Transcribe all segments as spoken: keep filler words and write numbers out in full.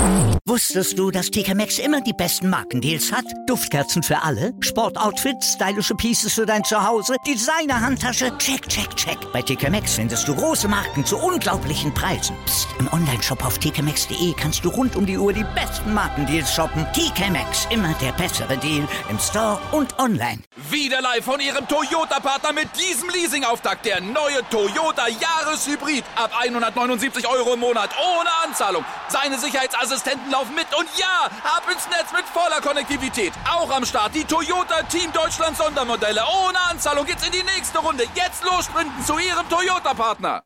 Wusstest du, dass T K Maxx immer die besten Markendeals hat? Duftkerzen für alle, Sportoutfits, stylische Pieces für dein Zuhause, Designer-Handtasche, check, check, check. Bei T K Maxx findest du große Marken zu unglaublichen Preisen. Psst. Im Onlineshop auf t k maxx punkt d e kannst du rund um die Uhr die besten Markendeals shoppen. T K Maxx, immer der bessere Deal im Store und online. Wieder live von Ihrem Toyota-Partner mit diesem Leasing-Auftakt. Der neue Toyota Jahreshybrid. Ab hundertneunundsiebzig Euro im Monat. Ohne Anzahlung. Seine Sicherheitsassistenten laufen mit. Und ja, ab ins Netz mit voller Konnektivität. Auch am Start die Toyota Team Deutschland Sondermodelle. Ohne Anzahlung geht's in die nächste Runde. Jetzt los sprinten zu Ihrem Toyota-Partner.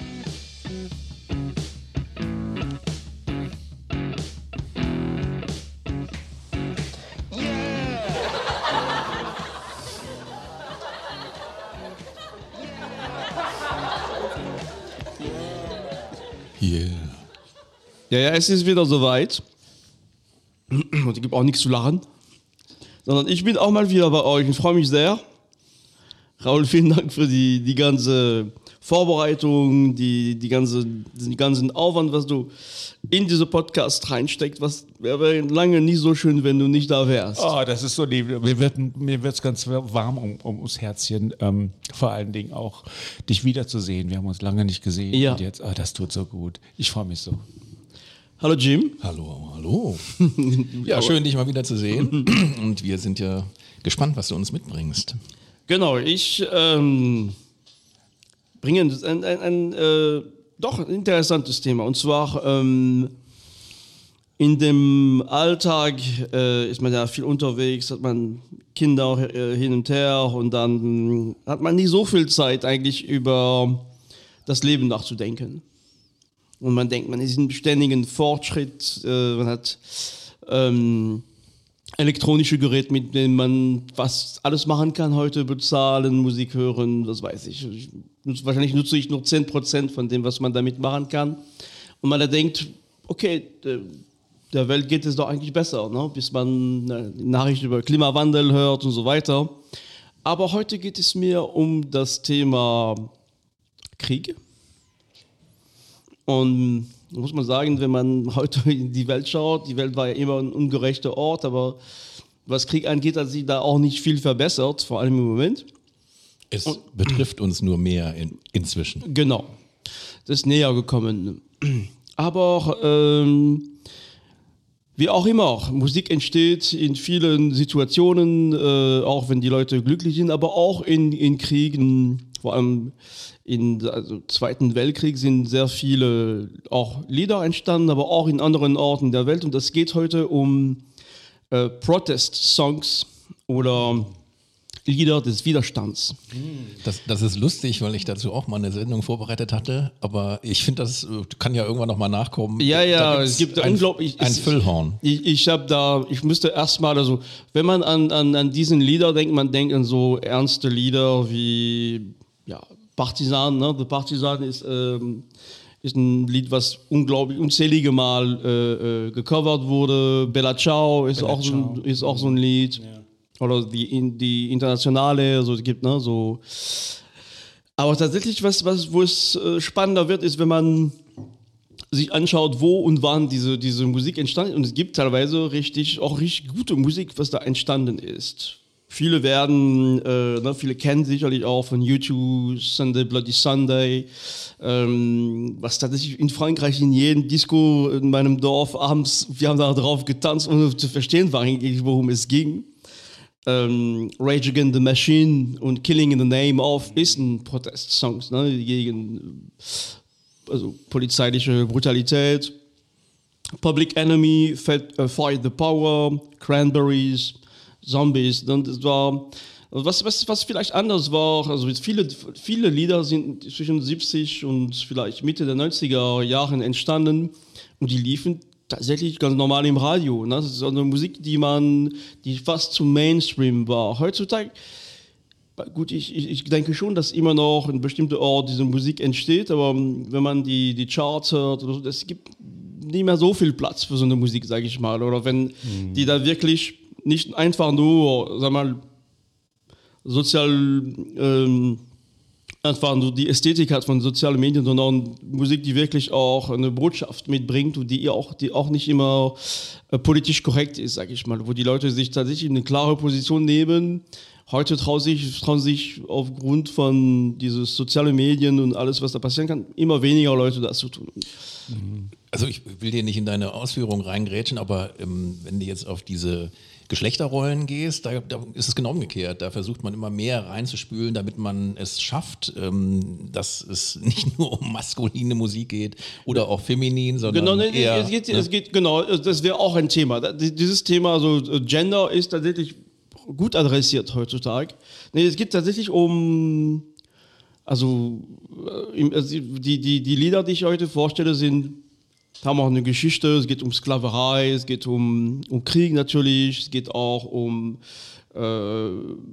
Yeah. Ja, ja, es ist wieder soweit. Und es gibt auch nichts zu lachen. Sondern ich bin auch mal wieder bei euch und freue mich sehr. Raul, vielen Dank für die, die ganze Vorbereitung, die, die, ganze, die ganzen Aufwand, was du in diese Podcast reinsteckst. Was wäre lange nicht so schön, wenn du nicht da wärst. Oh, das ist so lieb. Mir wird mir wird's ganz warm um, um, ums Herzchen. Ähm, vor allen Dingen auch, dich wiederzusehen. Wir haben uns lange nicht gesehen. Ja. Und jetzt, oh, das tut so gut. Ich freue mich so. Hallo Jim. Hallo, hallo. Ja, schön, dich mal wieder zu sehen. Und wir sind ja gespannt, was du uns mitbringst. Genau, ich ähm, bringe ein, ein, ein, ein äh, doch ein interessantes Thema. Und zwar ähm, in dem Alltag äh, ist man ja viel unterwegs, hat man Kinder äh, hin und her und dann hat man nicht so viel Zeit eigentlich über das Leben nachzudenken. Und man denkt, man ist in ständigen Fortschritt, äh, man hat ähm, elektronische Geräte, mit denen man was alles machen kann heute, bezahlen, Musik hören, das weiß ich. ich nutze, wahrscheinlich nutze ich nur zehn Prozent von dem, was man damit machen kann. Und man da denkt, okay, de, der Welt geht es doch eigentlich besser, ne? Bis man eine Nachricht über Klimawandel hört und so weiter. Aber heute geht es mir um das Thema Krieg. Und muss man sagen, wenn man heute in die Welt schaut, die Welt war ja immer ein ungerechter Ort, aber was Krieg angeht, hat sich da auch nicht viel verbessert, vor allem im Moment. Es Und, betrifft uns nur mehr in, inzwischen. Genau, das ist näher gekommen. Aber ähm, wie auch immer, Musik entsteht in vielen Situationen, äh, auch wenn die Leute glücklich sind, aber auch in, in Kriegen, vor allem im also Zweiten Weltkrieg sind sehr viele auch Lieder entstanden, aber auch in anderen Orten der Welt. Und das geht heute um äh, Protest-Songs oder Lieder des Widerstands. Das, das ist lustig, weil ich dazu auch mal eine Sendung vorbereitet hatte, aber ich finde, das kann ja irgendwann nochmal nachkommen. Ja, ja, es gibt ein, unglaublich... Ein es, Füllhorn. Ich, ich habe da, ich müsste erstmal, also wenn man an, an, an diesen Lieder denkt, man denkt an so ernste Lieder wie, ja, Partisan, ne? The Partisan ist, ähm, ist ein Lied, was unglaublich unzählige Mal äh, äh, gecovert wurde. Bella Ciao ist, Bella auch, Ciao. So, ist auch so ein Lied. Ja. Oder die, die Internationale, so es gibt, ne, so. Aber tatsächlich, was, was, wo es äh, spannender wird, ist, wenn man sich anschaut, wo und wann diese, diese Musik entstanden ist. Und es gibt teilweise richtig, auch richtig gute Musik, was da entstanden ist. Viele werden, äh, ne, viele kennen sicherlich auch von YouTube, Sunday Bloody Sunday, ähm, was tatsächlich in Frankreich in jedem Disco in meinem Dorf abends, wir haben da drauf getanzt, ohne zu verstehen, war eigentlich, worum es ging. Ähm, Rage Against the Machine und Killing in the Name of ist ein Protestsong, ne, gegen also polizeiliche Brutalität. Public Enemy, Fight, uh, Fight the Power, Cranberries, Zombies. Und das war, was, was, was vielleicht anders war, also viele, viele Lieder sind zwischen siebzig und vielleicht Mitte der neunziger Jahren entstanden und die liefen tatsächlich ganz normal im Radio. Ne? Das ist eine Musik, die man, die fast zum Mainstream war. Heutzutage, gut, ich, ich, ich denke schon, dass immer noch in bestimmten Orten diese Musik entsteht, aber wenn man die, die Charts hört, es gibt nicht mehr so viel Platz für so eine Musik, sage ich mal. Oder wenn mhm. die da wirklich nicht einfach nur, sag mal, sozial ähm, einfach nur die Ästhetik hat von sozialen Medien, sondern Musik, die wirklich auch eine Botschaft mitbringt und die auch, die auch nicht immer äh, politisch korrekt ist, sag ich mal, wo die Leute sich tatsächlich eine klare Position nehmen. Heute trauen sich, trauen sich aufgrund von diesen sozialen Medien und alles, was da passieren kann, immer weniger Leute das zu tun. Also ich will dir nicht in deine Ausführungen reingrätschen, aber ähm, wenn du jetzt auf diese Geschlechterrollen gehst, da, da ist es genau umgekehrt. Da versucht man immer mehr reinzuspülen, damit man es schafft, ähm, dass es nicht nur um maskuline Musik geht oder auch feminin, sondern genau, ne, eher... Es geht, ne? es geht, genau, das wäre auch ein Thema. Dieses Thema, also Gender, ist tatsächlich gut adressiert heutzutage. Nee, es geht tatsächlich um, also, die, die, die Lieder, die ich heute vorstelle, sind, haben auch eine Geschichte. Es geht um Sklaverei, es geht um, um Krieg natürlich, es geht auch um äh,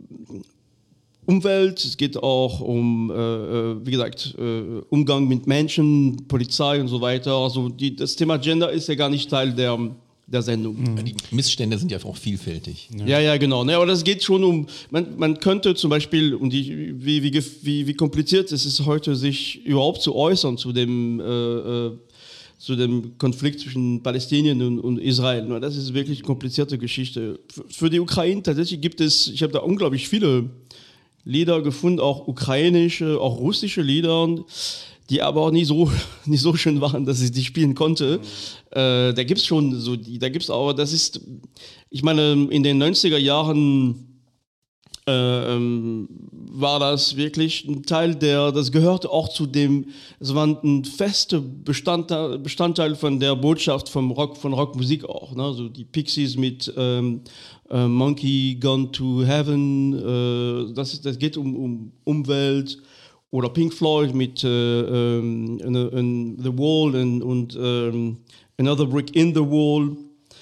Umwelt, es geht auch um, äh, wie gesagt, äh, Umgang mit Menschen, Polizei und so weiter. Also die, das Thema Gender ist ja gar nicht Teil der der Sendung. Mhm. Die Missstände sind ja auch vielfältig. Ja, ja, ja genau. Ne, aber das geht schon um, man, man könnte zum Beispiel, um die, wie, wie, wie, wie kompliziert es ist heute, sich überhaupt zu äußern zu dem, äh, äh, zu dem Konflikt zwischen Palästinien und, und Israel. Das ist wirklich eine komplizierte Geschichte. Für, für die Ukraine tatsächlich gibt es, ich habe da unglaublich viele Lieder gefunden, auch ukrainische, auch russische Lieder, die aber auch nicht so, nicht so schön waren, dass ich die spielen konnte. Mhm. Äh, da gibt es schon so, die, da gibt es aber, das ist, ich meine, in den neunziger Jahren äh, ähm, war das wirklich ein Teil, der, das gehörte auch zu dem, es war ein fester Bestandteil, Bestandteil von der Botschaft vom Rock, von Rockmusik auch, ne? Also die Pixies mit ähm, äh, Monkey Gone to Heaven, äh, das, ist, das geht um, um Umwelt. Oder Pink Floyd mit äh, ähm, The Wall und, und ähm, Another Brick in the Wall.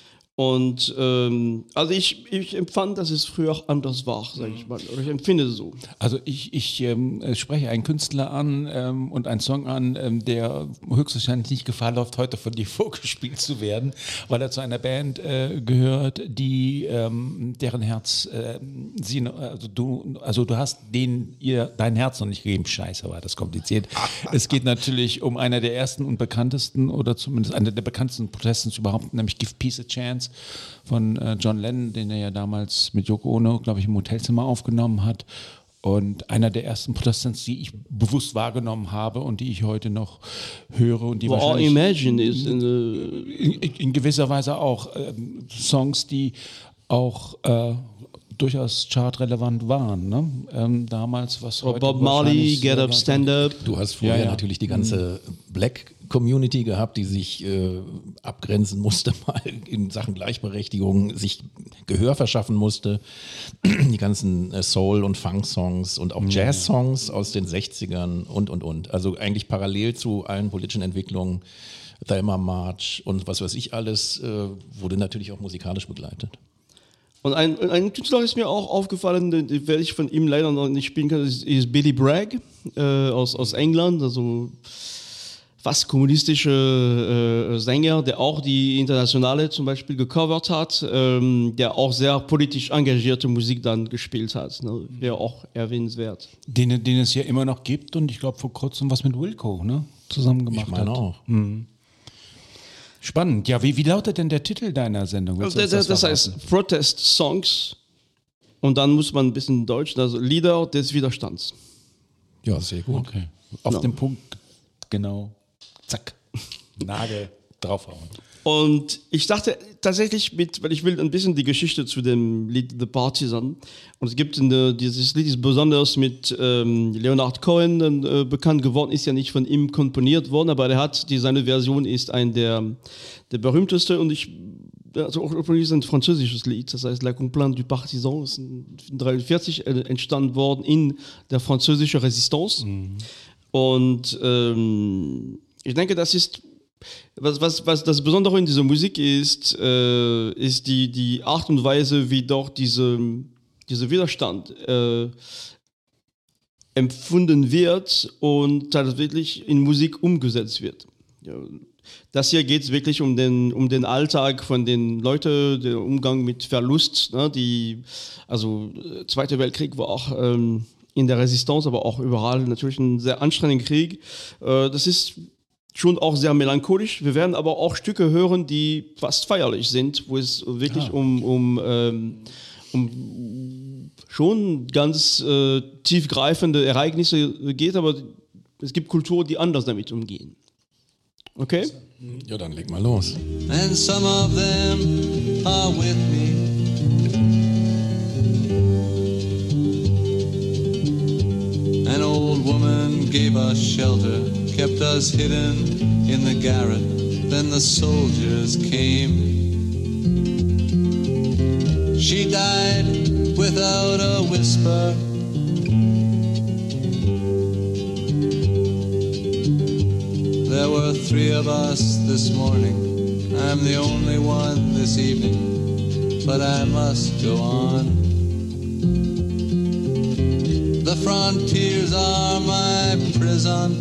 Und ähm, also ich, ich empfand, dass es früher auch anders war, sage ich mal. Oder ich empfinde es so. Also ich, ich ähm, spreche einen Künstler an ähm, und einen Song an, ähm, der höchstwahrscheinlich nicht Gefahr läuft, heute von dir vorgespielt zu werden, weil er zu einer Band äh, gehört, die ähm, deren Herz äh, sie, also du, also du hast denen ihr dein Herz noch nicht gegeben. Scheiße, war das kompliziert. Es geht natürlich um einer der ersten und bekanntesten oder zumindest einer der bekanntesten Protesten überhaupt, nämlich Give Peace a Chance von äh, John Lennon, den er ja damals mit Yoko Ono, glaube ich, im Hotelzimmer aufgenommen hat. Und einer der ersten Protestants, die ich bewusst wahrgenommen habe und die ich heute noch höre. Und die well, wahrscheinlich Imagine ist in, in, in gewisser Weise auch äh, Songs, die auch äh, durchaus chartrelevant waren. Ne? Ähm, damals, was heute Bob Marley, Get Up, Stand Up. Du hast vorher ja, ja. natürlich die ganze Black Community gehabt, die sich äh, abgrenzen musste, mal in Sachen Gleichberechtigung, sich Gehör verschaffen musste. Die ganzen äh, Soul- und Funk-Songs und auch Jazz-Songs aus den sechzigern und, und, und. Also eigentlich parallel zu allen politischen Entwicklungen, Thelma March und was weiß ich alles, äh, wurde natürlich auch musikalisch begleitet. Und ein, ein Künstler ist mir auch aufgefallen, den, den werde ich von ihm leider noch nicht spielen kann, ist, ist Billy Bragg äh, aus, aus England, also fast kommunistische äh, Sänger, der auch die Internationale zum Beispiel gecovert hat, ähm, der auch sehr politisch engagierte Musik dann gespielt hat. Ne? Wäre auch erwähnenswert. Den, den es ja immer noch gibt und ich glaube vor kurzem was mit Wilco, ne, zusammen gemacht Ich meine hat. auch. Mhm. Spannend. Ja, wie, wie lautet denn der Titel deiner Sendung? Also das, das, das heißt Protest Songs und dann muss man ein bisschen Deutsch, also Lieder des Widerstands. Ja, sehr gut. Okay. Auf No. den Punkt, genau. Zack. Nagel draufhauen. Und ich dachte tatsächlich mit, weil ich will ein bisschen die Geschichte zu dem Lied The Partisan. Und es gibt eine, dieses Lied ist besonders mit ähm, Leonard Cohen äh, bekannt geworden, ist ja nicht von ihm komponiert worden, aber der hat, die, seine Version ist ein der, der berühmteste und ich, also auch ist ein französisches Lied, das heißt La Complainte du Partisan, ist neunzehnhundertdreiundvierzig entstanden worden in der französischen Resistance. Mhm. Und ähm, ich denke, das ist Was, was, was das Besondere in dieser Musik ist, äh, ist die, die Art und Weise, wie dort diese, dieser Widerstand äh, empfunden wird und tatsächlich in Musik umgesetzt wird. Ja, das hier geht es wirklich um den, um den Alltag von den Leuten, den Umgang mit Verlust. Ne, die, also Zweiter Weltkrieg war auch ähm, in der Resistance, aber auch überall natürlich ein sehr anstrengender Krieg. Äh, das ist schon auch sehr melancholisch. Wir werden aber auch Stücke hören, die fast feierlich sind, wo es wirklich ah. um, um, ähm, um schon ganz äh, tiefgreifende Ereignisse geht, aber es gibt Kulturen, die anders damit umgehen. Okay? Ja, dann leg mal los. And some of them are with me. An old woman gave us shelter, kept us hidden in the garret. Then the soldiers came. She died without a whisper. There were three of us this morning. I'm the only one this evening, but I must go on. The frontiers are my prison.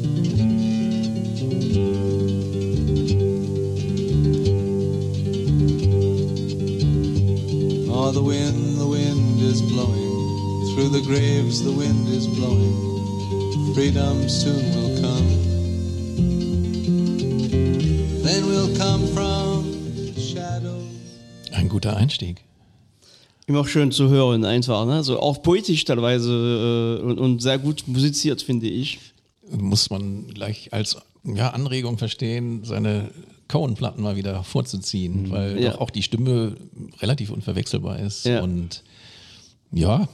Oh, the wind, the wind is blowing. Through the graves the wind is blowing. Freedom soon will come. Then we'll come from the shadows. Ein guter Einstieg. Immer auch schön zu hören, einfach, ne? So auch poetisch teilweise äh, und, und sehr gut musiziert, finde ich. Muss man gleich als ja, Anregung verstehen, seine Cohen-Platten mal wieder vorzuziehen, mhm. weil ja. doch auch die Stimme relativ unverwechselbar ist. Ja. Und ja,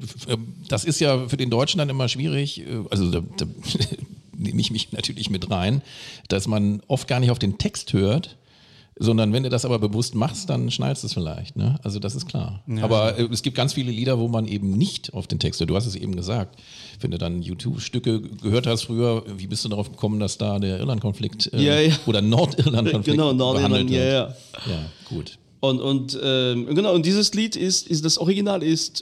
das ist ja für den Deutschen dann immer schwierig, also da, da nehme ich mich natürlich mit rein, dass man oft gar nicht auf den Text hört, sondern wenn du das aber bewusst machst, dann schnallst du es vielleicht. Ne? Also das ist klar. Ja. Aber äh, es gibt ganz viele Lieder, wo man eben nicht auf den Text hört. Du hast es eben gesagt. Wenn du dann YouTube-Stücke gehört hast früher, wie bist du darauf gekommen, dass da der Irland-Konflikt äh, ja, ja. oder Nordirland-Konflikt genau, Nordirland, ja, ja. Ja, gut. Und, und, ähm, genau, und dieses Lied ist, ist das Original ist,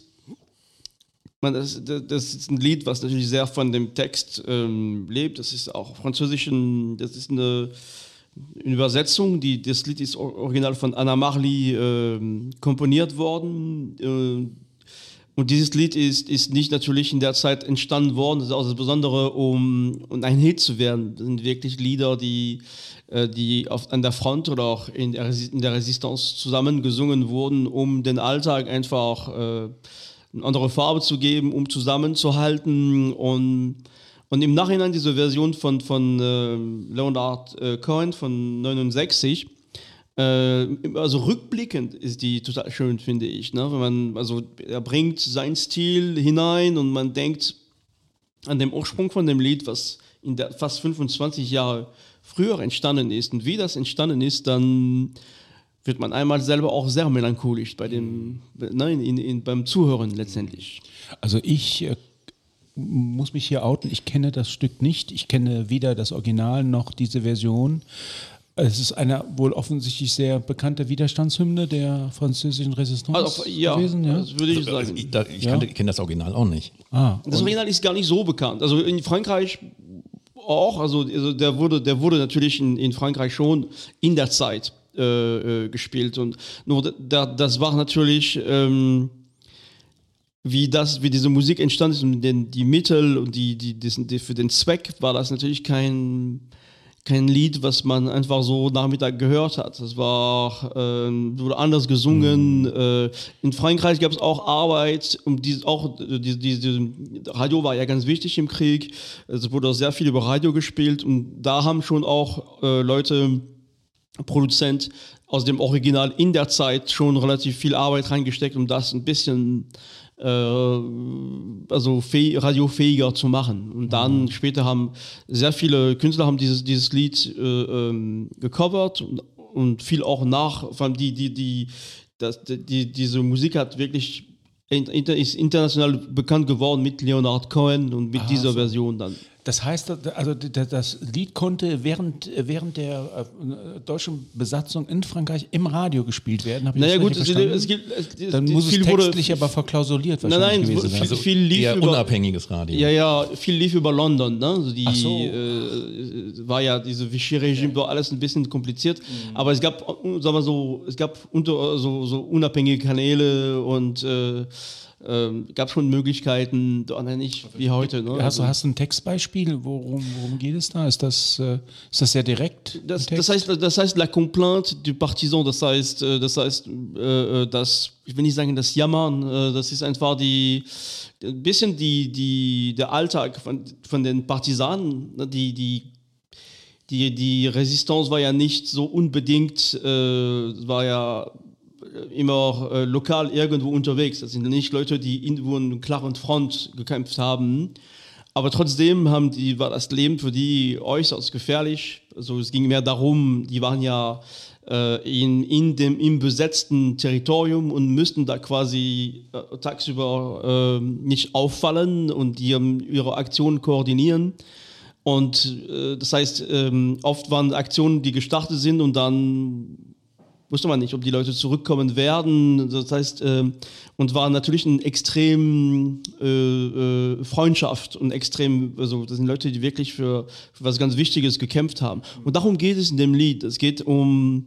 man, das, das ist ein Lied, was natürlich sehr von dem Text ähm, lebt. Das ist auch französisch, das ist eine Eine Übersetzung, die, das Lied ist original von Anna Marley äh, komponiert worden. Äh, und dieses Lied ist, ist nicht natürlich in der Zeit entstanden worden, das ist auch das Besondere, um, um ein Hit zu werden. Das sind wirklich Lieder, die, äh, die auf, an der Front oder auch in der, in der Resistance zusammen gesungen wurden, um den Alltag einfach äh, eine andere Farbe zu geben, um zusammenzuhalten. Und Und im Nachhinein diese Version von, von äh, Leonard äh, Cohen von neunundsechzig, äh, also rückblickend ist die total schön, finde ich. Ne? Wenn man, also er bringt seinen Stil hinein und man denkt an den Ursprung von dem Lied, was in der fast fünfundzwanzig Jahre früher entstanden ist. Und wie das entstanden ist, dann wird man einmal selber auch sehr melancholisch bei dem, nein, in, in, beim Zuhören letztendlich. Also ich äh muss mich hier outen, ich kenne das Stück nicht, ich kenne weder das Original noch diese Version. Es ist eine wohl offensichtlich sehr bekannte Widerstandshymne der französischen Resistance also, ja, gewesen. Ja, das würde ich sagen. Also, ich ich ja. kenne das Original auch nicht. Ah, das Original ist gar nicht so bekannt. Also in Frankreich auch, also, also der, wurde, der wurde natürlich in, in Frankreich schon in der Zeit äh, äh, gespielt. Und nur da, das war natürlich... Ähm, Wie, das, wie diese Musik entstanden ist und den, die Mittel und die, die, die, die für den Zweck war das natürlich kein, kein Lied, was man einfach so Nachmittag gehört hat. Das war, äh, wurde anders gesungen. Mhm. Äh, in Frankreich gab es auch Arbeit, um die, auch die, die, die, Radio war ja ganz wichtig im Krieg. Es wurde auch sehr viel über Radio gespielt und da haben schon auch äh, Leute, Produzent aus dem Original in der Zeit schon relativ viel Arbeit reingesteckt, um das ein bisschen also radiofähiger zu machen. Und dann mhm. später haben sehr viele Künstler haben dieses, dieses Lied äh, ähm, gecovert und, und viel auch nach, vor allem die, die, die, das, die, diese Musik hat wirklich inter, ist international bekannt geworden mit Leonard Cohen und mit Aha, dieser so. Version dann. Das heißt, also das Lied konnte während, während der deutschen Besatzung in Frankreich im Radio gespielt werden. Naja gut, es, es gibt, es, dann muss es textlich aber verklausuliert wahrscheinlich nein, nein, gewesen sein. Viel, viel lief eher über, unabhängiges Radio. Ja, ja, viel lief über London. Ne? Also die, Ach so. äh, war ja diese Vichy-Regime, war alles ein bisschen kompliziert. Mhm. Aber es gab, sagen wir so, es gab unter, so, so unabhängige Kanäle und äh, ähm, gab schon Möglichkeiten, doch nicht wie heute. Ne? Hast, du, hast du ein Textbeispiel? Worum, worum geht es da? Ist das, äh, ist das sehr direkt? Das, das, heißt, das heißt, la complainte du partisan, das heißt, das heißt, äh, das, ich will nicht sagen, das Jammern, äh, das ist einfach die, ein bisschen die, die, der Alltag von, von den Partisanen, die, die, die, die Resistance war ja nicht so unbedingt, äh, war ja immer äh, lokal irgendwo unterwegs. Das sind nicht Leute, die irgendwo an einer klaren Front gekämpft haben. Aber trotzdem haben die, war das Leben für die äußerst gefährlich. Also es ging mehr darum, die waren ja äh, in, in dem im besetzten Territorium und müssten da quasi äh, tagsüber äh, nicht auffallen und die, um, ihre Aktionen koordinieren. Und äh, das heißt, ähm, oft waren Aktionen, die gestartet sind und dann wusste man nicht, ob die Leute zurückkommen werden. Das heißt, äh, und war natürlich eine extrem äh, äh, Freundschaft und extrem, also das sind Leute, die wirklich für, für was ganz Wichtiges gekämpft haben. Und darum geht es in dem Lied. Es geht um,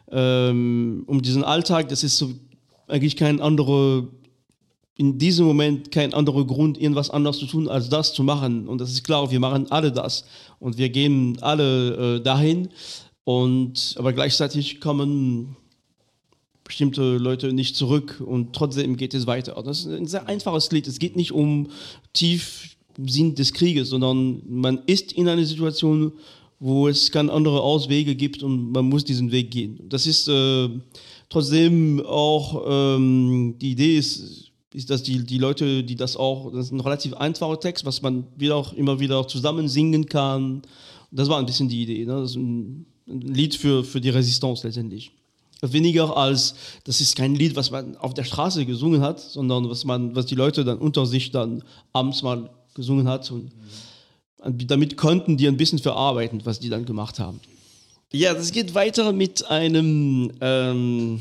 ähm, um diesen Alltag. Das ist so eigentlich kein anderer, in diesem Moment kein anderer Grund, irgendwas anderes zu tun, als das zu machen. Und das ist klar, wir machen alle das. Und wir gehen alle äh, dahin. Und, aber gleichzeitig kommen bestimmte Leute nicht zurück und trotzdem geht es weiter. Das ist ein sehr einfaches Lied. Es geht nicht um Tiefsinn des Krieges, sondern man ist in einer Situation, wo es keine andere Auswege gibt und man muss diesen Weg gehen. Das ist äh, trotzdem auch, ähm, die Idee ist, ist, dass die, die Leute, die das auch, das ist ein relativ einfacher Text, was man wieder auch immer wieder zusammen singen kann. Das war ein bisschen die Idee. Ne? Das ist ein, ein Lied für, für die Resistance letztendlich. Weniger als, das ist kein Lied, was man auf der Straße gesungen hat, sondern was man, was die Leute dann unter sich dann abends mal gesungen hat. Und mhm. damit konnten die ein bisschen verarbeiten, was die dann gemacht haben. Ja, das geht weiter mit einem, ähm,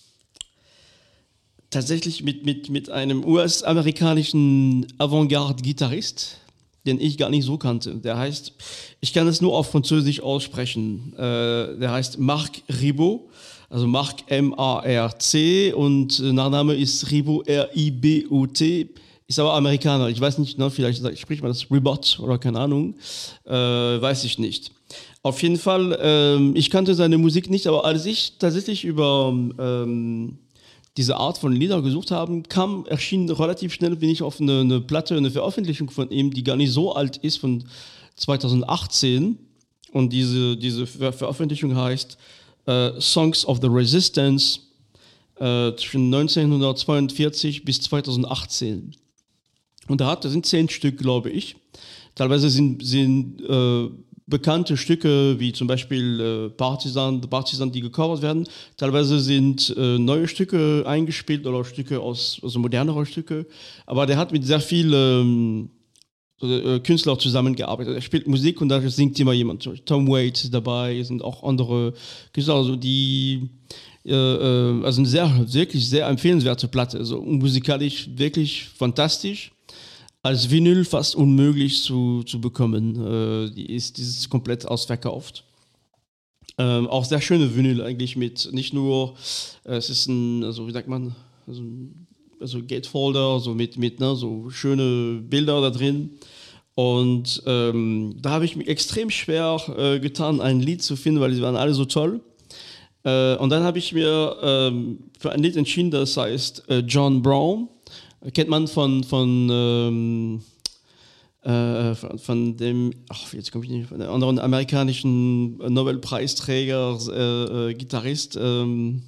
tatsächlich mit, mit, mit einem U S-amerikanischen Avantgarde-Gitarrist, den ich gar nicht so kannte. Der heißt, ich kann es nur auf Französisch aussprechen, äh, der heißt Marc Ribot, also Marc M A R C und Nachname ist Ribot R I B O T, ist aber Amerikaner. Ich weiß nicht, ne, vielleicht spricht man das Ribot oder keine Ahnung, äh, weiß ich nicht. Auf jeden Fall, äh, ich kannte seine Musik nicht, aber als ich tatsächlich über ähm, diese Art von Lieder gesucht habe, kam, erschien relativ schnell, bin ich auf eine, eine Platte, eine Veröffentlichung von ihm, die gar nicht so alt ist, von zweitausendachtzehn. Und diese, diese Ver- Veröffentlichung heißt Uh, Songs of the Resistance uh, zwischen neunzehnhundertzweiundvierzig bis zweitausendachtzehn. Und da hat, das sind zehn Stück, glaube ich. Teilweise sind, sind uh, bekannte Stücke, wie zum Beispiel uh, Partisan, The Partisan, die gecovert werden. Teilweise sind uh, neue Stücke eingespielt oder Stücke aus, also modernere Stücke. Aber der hat mit sehr viel äh, Künstler zusammengearbeitet. Er spielt Musik und da singt immer jemand. Tom Waits ist dabei, sind auch andere Künstler, also die, äh, also eine sehr, wirklich sehr empfehlenswerte Platte. Also musikalisch wirklich fantastisch. Als Vinyl fast unmöglich zu, zu bekommen. Äh, die ist, die ist komplett ausverkauft. Ähm, auch sehr schöne Vinyl eigentlich mit, nicht nur, äh, es ist ein, also wie sagt man, also ein also Gatefolder, so mit, mit ne, so schöne Bilder da drin. Und ähm, da habe ich mich extrem schwer äh, getan, ein Lied zu finden, weil die waren alle so toll. Äh, und dann habe ich mir ähm, für ein Lied entschieden, das heißt äh, John Brown. Kennt man von, von, ähm, äh, von, von dem, ach, jetzt komme ich nicht, von einem anderen amerikanischen Nobelpreisträger, äh, äh, Gitarrist, äh,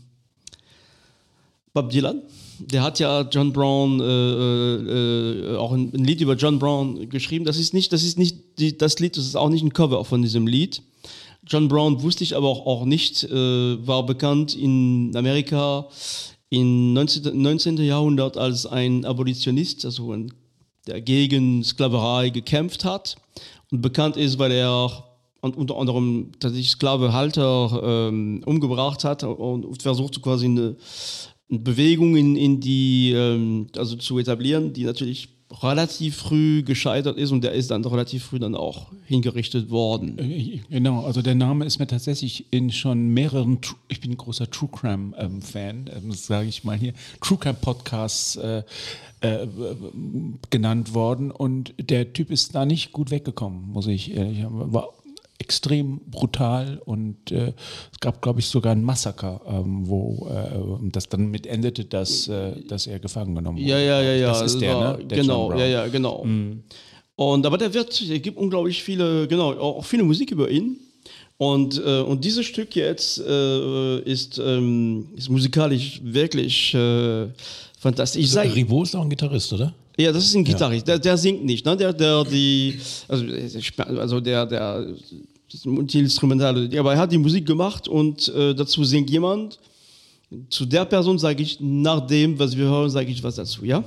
Bob Dylan. Der hat ja John Brown, äh, äh, auch ein, ein Lied über John Brown geschrieben. Das ist nicht, das ist nicht die, das Lied, das ist auch nicht ein Cover von diesem Lied. John Brown wusste ich aber auch, auch nicht, äh, war bekannt in Amerika im neunzehnten. Jahrhundert als ein Abolitionist, also ein, der gegen Sklaverei gekämpft hat und bekannt ist, weil er unter anderem tatsächlich Sklavehalter ähm, umgebracht hat und versucht quasi eine Bewegung in, in die, ähm, also zu etablieren, die natürlich relativ früh gescheitert ist und der ist dann relativ früh dann auch hingerichtet worden. Genau, also der Name ist mir tatsächlich in schon mehreren, ich bin ein großer True Crime ähm, Fan, ähm, sage ich mal hier, True Crime Podcasts äh, äh, genannt worden und der Typ ist da nicht gut weggekommen, muss ich ehrlich sagen. War extrem brutal und äh, es gab, glaube ich, sogar ein Massaker, ähm, wo äh, das dann mit endete, dass, äh, dass er gefangen genommen wurde. Ja, ja, ja, ja. Das ist der, war, ne? Der genau, ja, ja, genau. Mhm. Und aber der wird, er gibt unglaublich viele, genau, auch viele Musik über ihn. Und, äh, und dieses Stück jetzt äh, ist, ähm, ist musikalisch wirklich äh, fantastisch. Ich sag, Ribot ist auch ein Gitarrist, oder? Ja, das ist ein Gitarrist. Der, der singt nicht, ne? Der, der, die, also, also der, der, multi-instrumentale, aber er hat die Musik gemacht und äh, dazu singt jemand. Zu der Person sage ich, nach dem, was wir hören, sage ich was dazu, ja?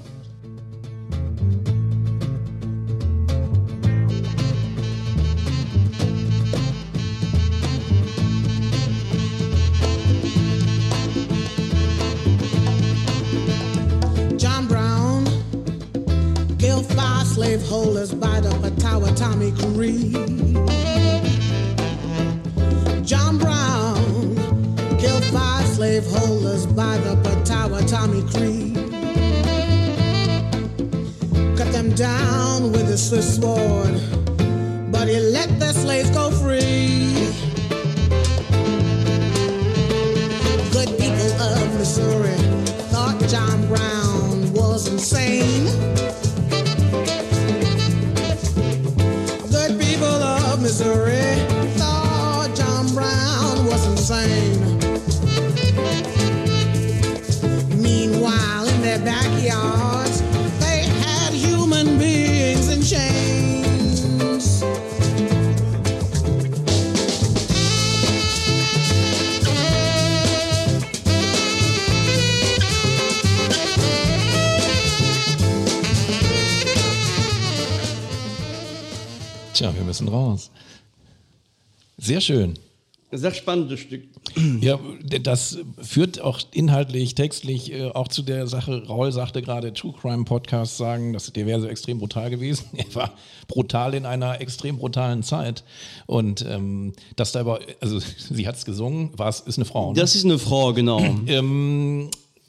Slaveholders by the Potawatomi Creek. John Brown killed five slaveholders by the Potawatomi Creek. Cut them down with a swift sword, but he let the slaves go free. Good people of Missouri thought John Brown was insane. Missouri thought John Brown was insane. Meanwhile, in their backyards, they had human beings in chains. Tja, wir müssen raus. Sehr schön. Sehr spannendes Stück. Ja, das führt auch inhaltlich, textlich äh, auch zu der Sache. Raul sagte gerade, True Crime Podcasts sagen, dass der wäre so extrem brutal gewesen. Er war brutal in einer extrem brutalen Zeit. Und ähm, dass da aber, also sie hat es gesungen, war es, ist eine Frau. Ne? Das ist eine Frau, genau. ähm,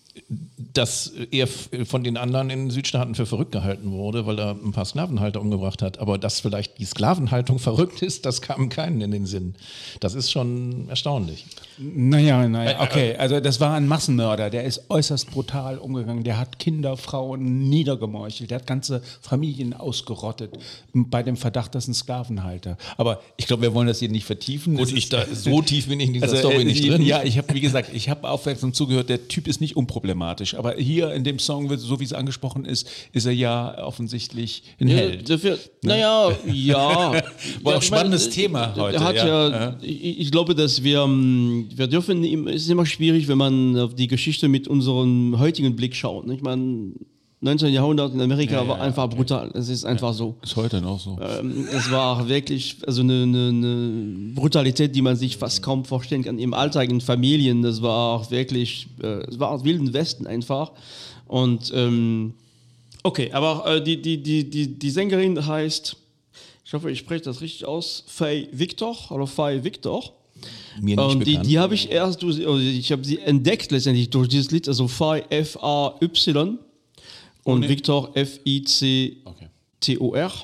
dass er von den anderen in den Südstaaten für verrückt gehalten wurde, weil er ein paar Sklavenhalter umgebracht hat. Aber dass vielleicht die Sklavenhaltung verrückt ist, das kam keinen in den Sinn. Das ist schon erstaunlich. Naja, naja, okay. Also das war ein Massenmörder, der ist äußerst brutal umgegangen. Der hat Kinder, Frauen niedergemeuchelt, der hat ganze Familien ausgerottet bei dem Verdacht, das sind Sklavenhalter. Aber ich glaube, wir wollen das hier nicht vertiefen. Gut, ich da, so tief bin ich in dieser also, Story äh, nicht drin. Ja, ich habe, wie gesagt, ich habe aufmerksam zugehört, der Typ ist nicht unproblematisch. Aber hier in dem Song, so wie es angesprochen ist, ist er ja offensichtlich ein ja, Held. Dafür, naja, ja. War auch ein spannendes Thema heute. Er hat ja, ja, ja. Ich, ich glaube, dass wir, wir dürfen, es ist immer schwierig, wenn man auf die Geschichte mit unserem heutigen Blick schaut. Ich meine, neunzehnten. Jahrhundert in Amerika ja, war ja, einfach okay. brutal. Es ist einfach ja, so. Ist heute noch so. Ähm, es war wirklich also eine, eine, eine Brutalität, die man sich fast kaum vorstellen kann. Im Alltag, in Familien, das war auch wirklich, äh, es war aus Wilden Westen einfach. Und ähm, okay, aber äh, die, die, die, die, die Sängerin heißt, ich hoffe, ich spreche das richtig aus, Faye Victor oder Faye Victor. Mir nicht und die, die habe ich erst durch, also ich habe sie entdeckt letztendlich durch dieses Lied, also Faye F A Y und okay. Victor F I C T O R.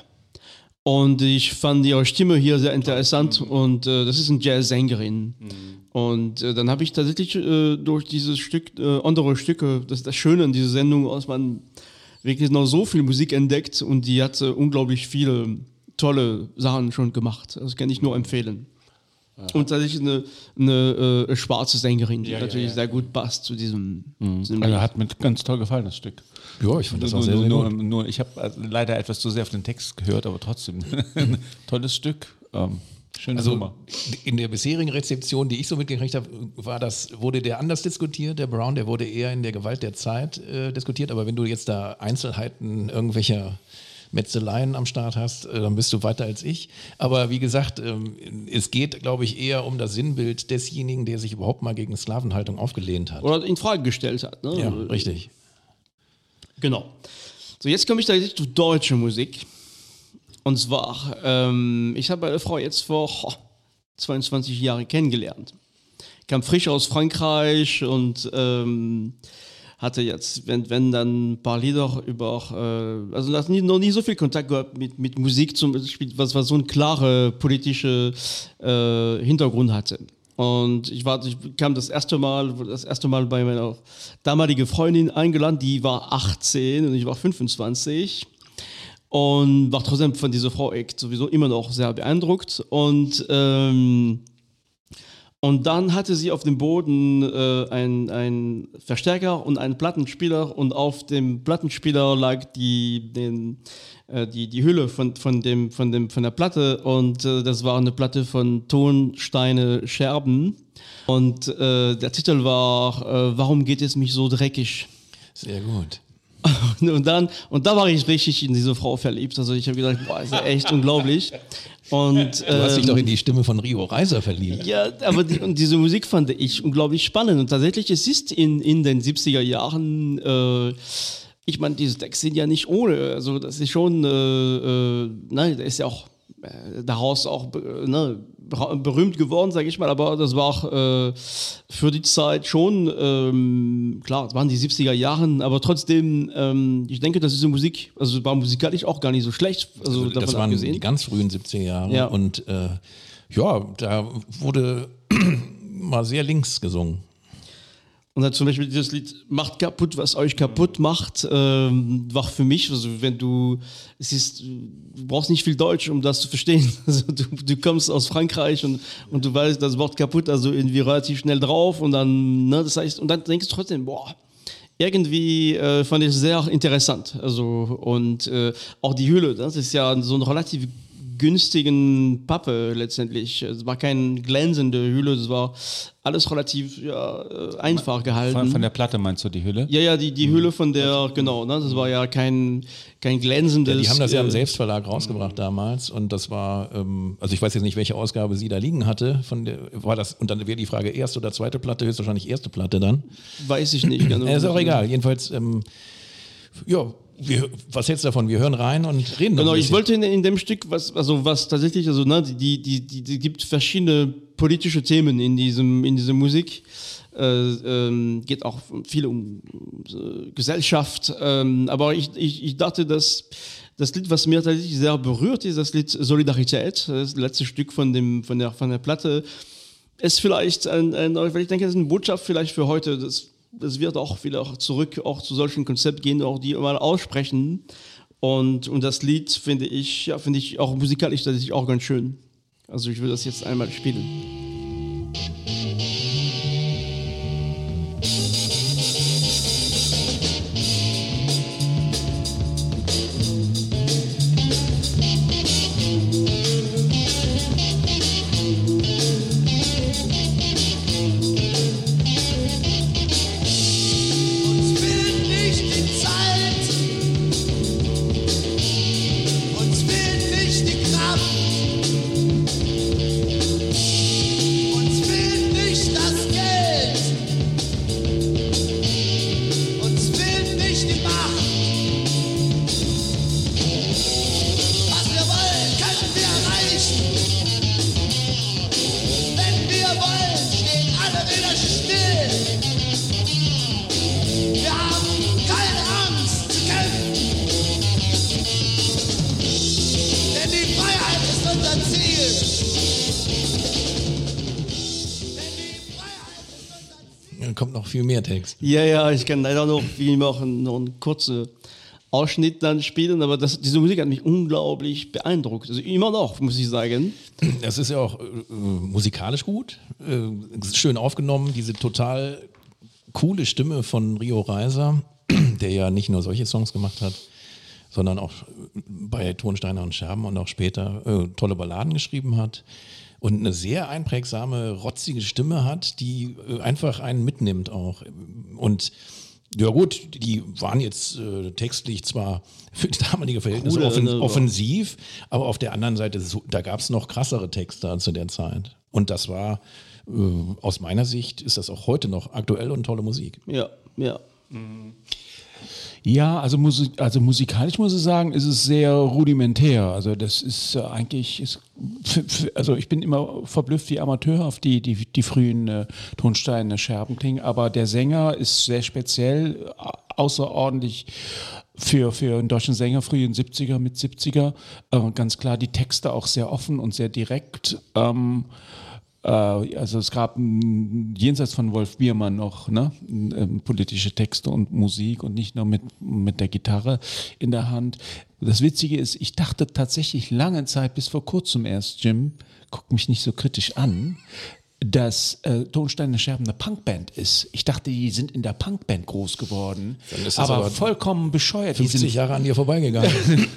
Und ich fand ihre Stimme hier sehr interessant mhm. und äh, das ist eine Jazz-Sängerin. Mhm. Und äh, dann habe ich tatsächlich äh, durch dieses Stück, äh, andere Stücke, das ist das Schöne an dieser Sendung, dass man wirklich noch so viel Musik entdeckt und die hat äh, unglaublich viele tolle Sachen schon gemacht. Das kann ich nur empfehlen. Aha. Und tatsächlich eine, eine äh, schwarze Sängerin, die ja, natürlich ja, ja. sehr gut passt zu diesem, mhm. diesem also hat mir ganz toll gefallen, das Stück. Ja, ich fand das nur, auch sehr, sehr nur, gut. Nur, nur, ich habe also leider etwas zu sehr auf den Text gehört, aber trotzdem ein tolles Stück. Ähm, schöne also Nummer. In der bisherigen Rezeption, die ich so mitgekriegt habe, war das, wurde der anders diskutiert, der Brown, der wurde eher in der Gewalt der Zeit äh, diskutiert, aber wenn du jetzt da Einzelheiten irgendwelcher Metzeleien am Start hast, dann bist du weiter als ich. Aber wie gesagt, es geht, glaube ich, eher um das Sinnbild desjenigen, der sich überhaupt mal gegen Sklavenhaltung aufgelehnt hat. Oder in Frage gestellt hat. Ne? Ja, richtig. Genau. So, jetzt komme ich da zu deutscher Musik. Und zwar, ähm, ich habe meine Frau jetzt vor oh, zweiundzwanzig Jahren kennengelernt. Kam frisch aus Frankreich und ähm, hatte jetzt, wenn, wenn dann ein paar Lieder über, äh, also noch nie, noch nie so viel Kontakt gehabt mit, mit Musik, zum Beispiel, was, was so einen klaren politischen äh, Hintergrund hatte. Und ich, war, ich kam das erste Mal, das erste Mal bei meiner damaligen Freundin eingeladen, die war achtzehn und ich war fünfundzwanzig. Und war trotzdem von dieser Frau echt sowieso immer noch sehr beeindruckt. Und, ähm, und dann hatte sie auf dem Boden äh, einen Verstärker und einen Plattenspieler. Und auf dem Plattenspieler lag die, den, äh, die, die Hülle von, von, dem, von, dem, von der Platte. Und äh, das war eine Platte von Ton, Steine, Scherben. Und äh, der Titel war äh, Warum geht es mich so dreckig? Sehr gut. Und dann, und da war ich richtig in diese Frau verliebt. Also ich habe gedacht, boah, ist ja echt unglaublich. Und, du hast ähm, dich doch in die Stimme von Rio Reiser verliebt. Ja, aber die, und diese Musik fand ich unglaublich spannend. Und tatsächlich, es ist in, in den siebziger Jahren, äh, ich meine, diese Texte sind ja nicht ohne. Also das ist schon, äh, äh, nein, da ist ja auch äh, daraus auch äh, ne, berühmt geworden, sage ich mal, aber das war auch äh, für die Zeit schon, ähm, klar, es waren die siebziger Jahren, aber trotzdem, ähm, ich denke, dass diese Musik, also war musikalisch auch gar nicht so schlecht. Also, Also davon das waren abgesehen. die ganz frühen siebziger Jahre Ja. und äh, ja, da wurde mal sehr links gesungen. Und dann zum Beispiel dieses Lied Macht kaputt, was euch kaputt macht, ähm, war für mich, also wenn du, es ist, du brauchst nicht viel Deutsch, um das zu verstehen. Also du, du kommst aus Frankreich und, und du weißt das Wort kaputt, also irgendwie relativ schnell drauf und dann, ne, das heißt, und dann denkst du trotzdem, boah, irgendwie äh, fand ich es sehr interessant. Also und äh, auch die Hülle, das ist ja so eine relativ günstigen Pappe letztendlich. Es war keine glänzende Hülle, es war alles relativ ja, äh, einfach gehalten. Von, von der Platte meinst du die Hülle? Ja, ja, die, die Hülle von der, genau, ne, das war ja kein, kein glänzendes... Ja, die haben das ja im äh, Selbstverlag rausgebracht damals und das war, ähm, also ich weiß jetzt nicht, welche Ausgabe sie da liegen hatte, von der, war das, und dann wäre die Frage erste oder zweite Platte, höchstwahrscheinlich erste Platte dann. Weiß ich nicht. Genau. Äh, ist auch egal, jedenfalls, ähm, ja, wir, was hältst du davon? Wir hören rein und reden noch Genau, ein ich bisschen. wollte in, in dem Stück, was, also was tatsächlich, also ne, die, die, die, die gibt verschiedene politische Themen in diesem, in dieser Musik. Äh, ähm, geht auch viel um äh, Gesellschaft. Ähm, aber ich, ich, ich dachte, dass das Lied, was mir tatsächlich sehr berührt, ist das Lied Solidarität. Das letzte Stück von dem, von der, von der Platte. Ist vielleicht ein, ein, ich denke, das ist eine Botschaft vielleicht für heute. Das, das wird auch wieder zurück auch zu solchen Konzepten gehen, auch die mal aussprechen. Und, und das Lied finde ich, ja, finde ich auch musikalisch tatsächlich auch ganz schön. Also ich will das jetzt einmal spielen. Kommt noch viel mehr Text. Ja, ja, ich kann leider noch, wie noch, einen, noch einen kurzen Ausschnitt dann spielen, aber das, diese Musik hat mich unglaublich beeindruckt. Also immer noch, muss ich sagen. Das ist ja auch äh, musikalisch gut, äh, schön aufgenommen, diese total coole Stimme von Rio Reiser, der ja nicht nur solche Songs gemacht hat, sondern auch bei Tonsteine und Scherben und auch später äh, tolle Balladen geschrieben hat. Und eine sehr einprägsame, rotzige Stimme hat, die äh, einfach einen mitnimmt auch. Und ja gut, die waren jetzt äh, textlich zwar für die damalige Verhältnisse Coole, offen, ne, offensiv, aber auf der anderen Seite, so, da gab es noch krassere Texte zu der Zeit. Und das war, äh, aus meiner Sicht, ist das auch heute noch aktuell und tolle Musik. Ja, ja. Ja, also, Musik, also musikalisch muss ich sagen, ist es sehr rudimentär. Also das ist äh, eigentlich, ist, f- f- also ich bin immer verblüfft, wie amateurhaft die, die, die frühen äh, Tonsteine Scherben klingen. Aber der Sänger ist sehr speziell, au- außerordentlich für, für einen deutschen Sänger, frühen siebziger, mit siebziger. Äh, ganz klar die Texte auch sehr offen und sehr direkt. Ähm, Also es gab m, jenseits von Wolf Biermann noch ne, m, politische Texte und Musik und nicht nur mit, mit der Gitarre in der Hand. Das Witzige ist, ich dachte tatsächlich lange Zeit, bis vor kurzem erst, Jim, guck mich nicht so kritisch an, dass äh, Tonsteine Scherben eine Punkband ist. Ich dachte, die sind in der Punkband groß geworden, Dann ist das aber, aber vollkommen bescheuert. Die fünfzig sind Jahre an dir vorbeigegangen.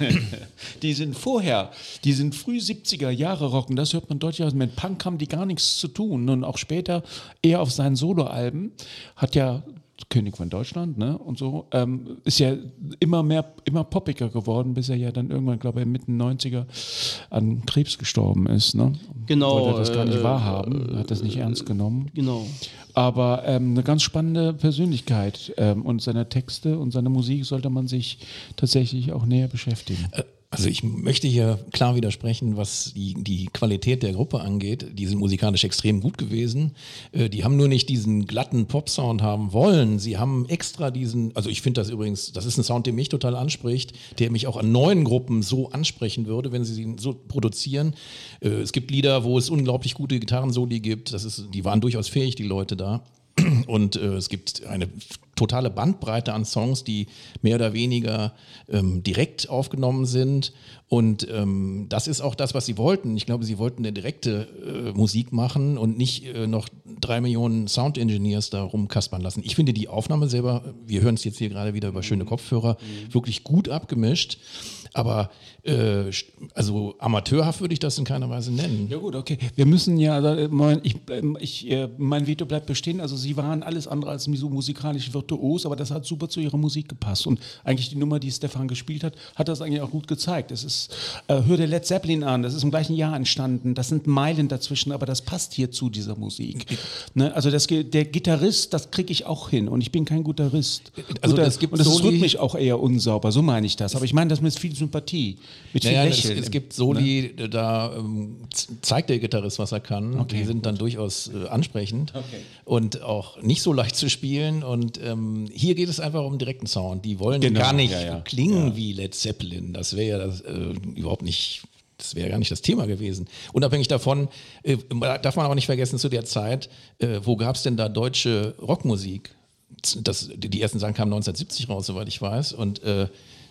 die sind vorher, die sind früh siebziger Jahre Rock und das hört man deutlich aus. Mit Punk haben die gar nichts zu tun und auch später eher auf seinen Soloalben hat ja König von Deutschland, ne, und so, ähm, ist ja immer mehr, immer poppiger geworden, bis er ja dann irgendwann, glaube ich, Mitte neunziger an Krebs gestorben ist, ne? Genau. Wollte er das gar nicht äh, wahrhaben, hat das nicht ernst genommen. Genau. Aber ähm, eine ganz spannende Persönlichkeit ähm, und seine Texte und seine Musik sollte man sich tatsächlich auch näher beschäftigen. Also ich möchte hier klar widersprechen, was die, die Qualität der Gruppe angeht. Die sind musikalisch extrem gut gewesen. Äh, die haben nur nicht diesen glatten Pop-Sound haben wollen. Sie haben extra diesen, also ich finde das übrigens, das ist ein Sound, der mich total anspricht, der mich auch an neuen Gruppen so ansprechen würde, wenn sie ihn so produzieren. Äh, es gibt Lieder, wo es unglaublich gute Gitarrensoli gibt. Das ist, die waren durchaus fähig, die Leute da. Und äh, es gibt eine totale Bandbreite an Songs, die mehr oder weniger ähm, direkt aufgenommen sind. Und ähm, das ist auch das, was sie wollten. Ich glaube, sie wollten eine direkte äh, Musik machen und nicht äh, noch drei Millionen Sound-Engineers da rumkaspern lassen. Ich finde die Aufnahme selber, wir hören es jetzt hier gerade wieder über schöne Kopfhörer, mhm. wirklich gut abgemischt. Aber äh, also amateurhaft würde ich das in keiner Weise nennen. Ja gut, okay. Wir müssen ja, also, mein, ich, ich, mein Veto bleibt bestehen. Also sie waren alles andere als so musikalisch virtuos, aber das hat super zu ihrer Musik gepasst. Und eigentlich die Nummer, die Stefan gespielt hat, hat das eigentlich auch gut gezeigt. Es ist, äh, hör dir Led Zeppelin an, das ist im gleichen Jahr entstanden. Das sind Meilen dazwischen, aber das passt hier zu dieser Musik. Ne? Also das, der Gitarrist, das kriege ich auch hin. Und ich bin kein Gitarrist. Also Guter, das gibt und das ist Soli- rhythmisch auch eher unsauber, so meine ich das. Aber ich meine das mit viel Sympathie, mit viel Naja, es, Lächeln. es gibt Soli, ne? da ähm, zeigt der Gitarrist, was er kann. Okay, die sind gut. dann durchaus äh, ansprechend Okay. und auch nicht so leicht zu spielen. Und ähm, hier geht es einfach um direkten Sound. Die wollen Genau, gar nicht ja, ja. klingen Ja. wie Led Zeppelin. Das wäre ja das, äh, überhaupt nicht, das wäre gar nicht das Thema gewesen. Unabhängig davon, äh, darf man auch nicht vergessen, zu der Zeit, äh, wo gab es denn da deutsche Rockmusik? Das, die ersten Sachen kamen neunzehnhundertsiebzig raus, soweit ich weiß. Und äh,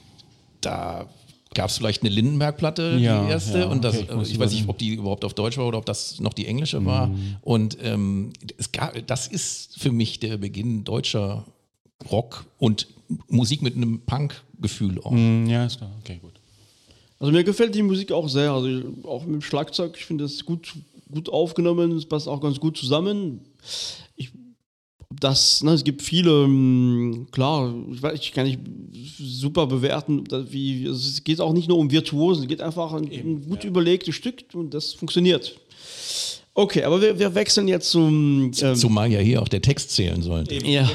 da gab es vielleicht eine Lindenberg-Platte, Ja, die erste. ja, und das, okay, ich muss ich weiß nicht, überlegen. ob die überhaupt auf Deutsch war oder ob das noch die englische war. Mhm. Und ähm, es gab, das ist für mich der Beginn deutscher Rock und Musik mit einem Punk-Gefühl auch. Mm, ja, ist klar. Okay, gut. Also mir gefällt die Musik auch sehr, also ich, auch mit dem Schlagzeug, ich finde das gut, gut aufgenommen, es passt auch ganz gut zusammen. Ich, das, ne, es gibt viele, mh, klar, ich, weiß, ich kann nicht super bewerten, da- wie, also es geht auch nicht nur um Virtuosen, es geht einfach um ein gut überlegtes Stück und das funktioniert. Okay, aber wir, wir wechseln jetzt zum... Ähm, Zumal ja hier auch der Text zählen sollte. ja.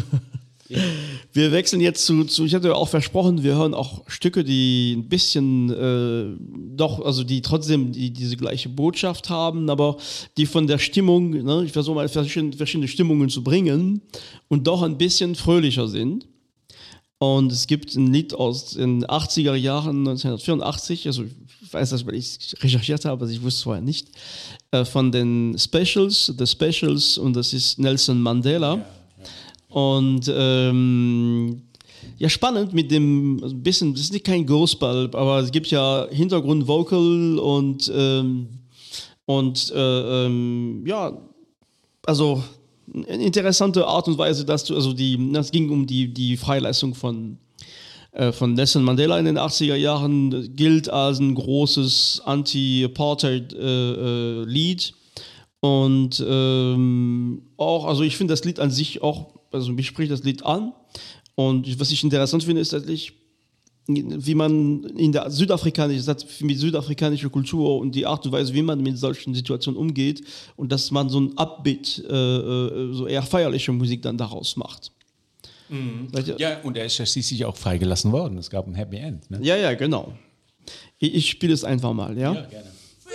Wir wechseln jetzt zu, zu, ich hatte ja auch versprochen, wir hören auch Stücke, die ein bisschen, äh, doch, also die trotzdem die, diese gleiche Botschaft haben, aber die von der Stimmung, ne, ich versuche mal verschiedene, verschiedene Stimmungen zu bringen und doch ein bisschen fröhlicher sind. Und es gibt ein Lied aus den achtziger Jahren, neunzehnhundertvierundachtzig, also ich weiß das, weil ich es recherchiert habe, aber ich wusste es vorher nicht, äh, von den Specials, The Specials, und das ist Nelson Mandela. Und ähm, ja, spannend mit dem, also ein bisschen, das ist nicht kein Gospel, aber es gibt ja Hintergrundvocal und, ähm, und äh, ähm, ja, also eine interessante Art und Weise, dass du, also die, das ging um die, die Freilassung von, äh, von Nelson Mandela in den achtziger Jahren, gilt als ein großes Anti-Apartheid-Lied. Und ähm, auch, also ich finde das Lied an sich auch, also mich spricht das Lied an. Und was ich interessant finde, ist tatsächlich, wie man in der südafrikanischen, mit südafrikanischer Kultur und die Art und Weise, wie man mit solchen Situationen umgeht und dass man so ein Upbeat, äh, so eher feierliche Musik dann daraus macht. Mhm. Ja, und er ist ja schließlich auch freigelassen worden. Es gab ein Happy End. Ne? Ja, ja, genau. Ich, ich spiele es einfach mal, ja? Ja, gerne.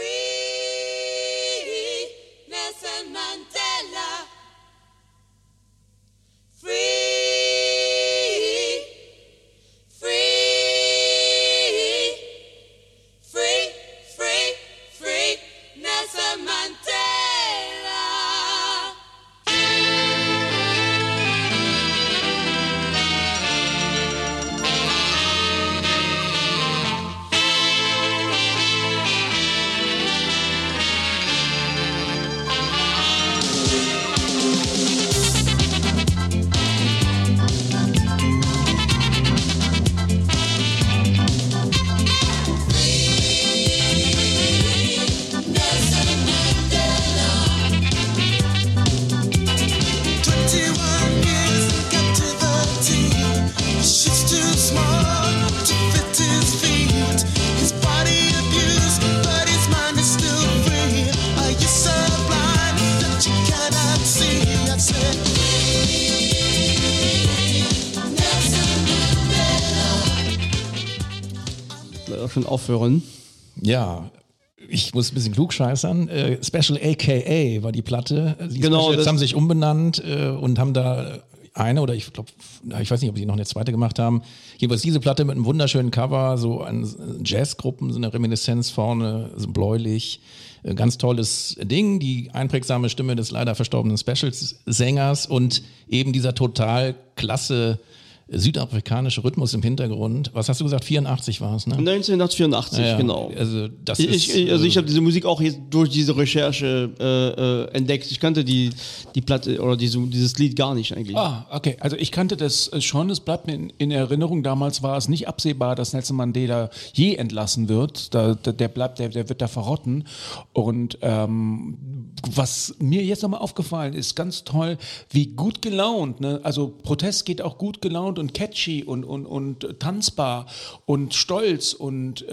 Schon aufhören. Ja, ich muss ein bisschen klugscheißern. Äh, Special A K A war die Platte. Die genau, Specials das haben sich umbenannt äh, und haben da eine oder ich glaube, ich weiß nicht, ob sie noch eine zweite gemacht haben. Jedenfalls diese Platte mit einem wunderschönen Cover, so ein Jazzgruppen, so eine Reminiszenz vorne, so bläulich. Äh, ganz tolles Ding. Die einprägsame Stimme des leider verstorbenen Specials-Sängers und eben dieser total klasse südafrikanische Rhythmus im Hintergrund. Was hast du gesagt? vierundachtzig war es, ne? neunzehnhundertvierundachtzig, ja, genau. Also, das ich, ist, ich, also ich habe diese Musik auch jetzt durch diese Recherche äh, äh, entdeckt. Ich kannte die, die Platte oder diese, dieses Lied gar nicht eigentlich. Ah, okay. Also ich kannte das schon, es bleibt mir in, in Erinnerung. Damals war es nicht absehbar, dass Nelson Mandela je entlassen wird. Da, da, der bleibt, der, der wird da verrotten. Und ähm, was mir jetzt nochmal aufgefallen ist, ganz toll, wie gut gelaunt, ne? Also Protest geht auch gut gelaunt und catchy und, und, und tanzbar und stolz und